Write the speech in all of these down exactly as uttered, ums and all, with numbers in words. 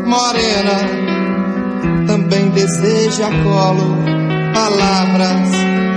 morena, também deseja colo, palavras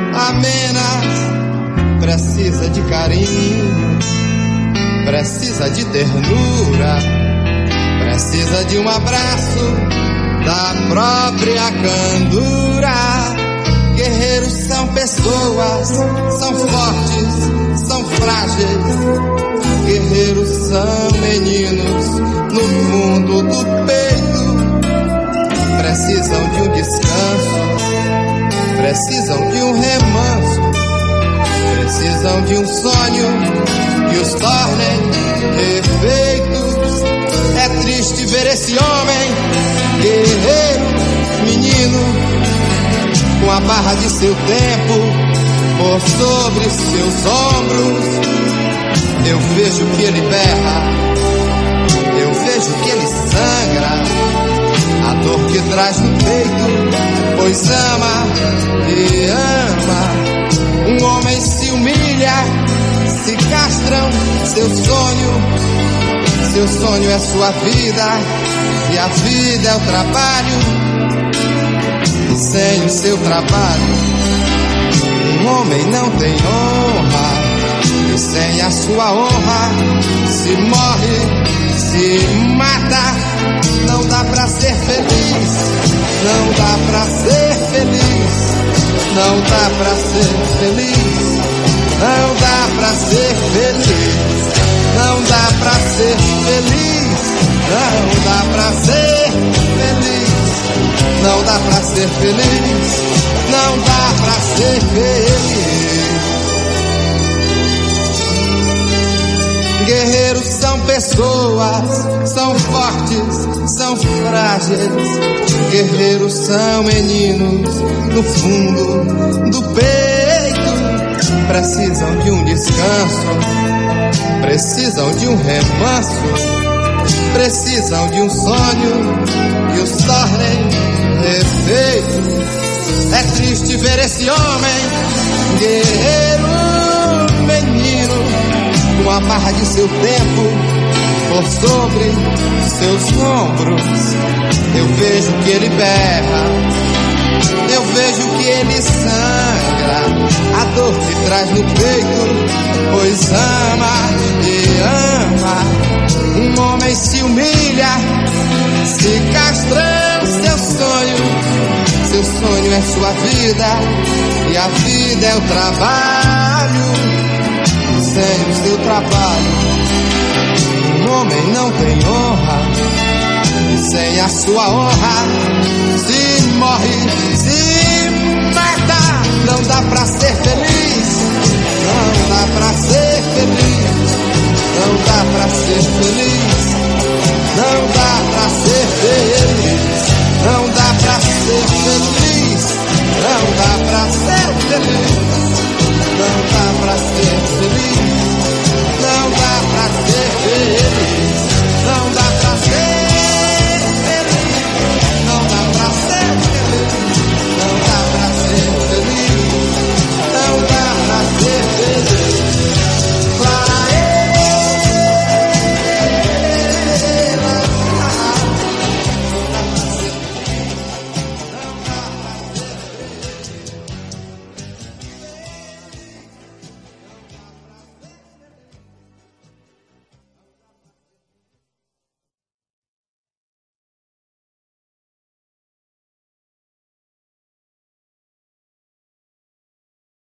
amenas. Precisa de carinho, precisa de ternura, precisa de um abraço da própria candura. Guerreiros são pessoas, são fortes, são frágeis. Guerreiros são meninos no fundo do peito. Precisam de um descanso, precisam de um remanso, precisam de um sonho que os tornem perfeitos. É triste ver esse homem, guerreiro, menino, com a barra de seu tempo por sobre seus ombros. Eu vejo que ele berra, eu vejo que ele sangra, a dor que traz no peito, pois ama e ama. Um homem se humilha, se castram seu sonho. Seu sonho é sua vida e a vida é o trabalho. E sem o seu trabalho, um homem não tem honra. E sem a sua honra, se morre, se mata. Não dá pra ser feliz, não dá pra ser feliz, não dá pra ser feliz, não dá pra ser feliz, não dá pra ser feliz, não dá pra ser feliz, não dá pra ser feliz, não dá pra ser feliz. Guerreiros são pessoas, são fortes, são frágeis. Guerreiros são meninos no fundo do peito. Precisam de um descanso, precisam de um remanso, precisam de um sonho que os tornem perfeitos. É triste ver esse homem, guerreiro, menino, com a barra de seu tempo por sobre seus ombros. Eu vejo que ele berra, eu vejo que ele sangra, a dor que traz no peito, pois ama e ama. Um homem se humilha, se castrando seu sonho. Seu sonho é sua vida e a vida é o trabalho. Sem o seu trabalho, um homem não tem honra. E sem a sua honra, se morre, se mata. Não dá pra ser feliz, não dá pra ser feliz, não dá pra ser feliz,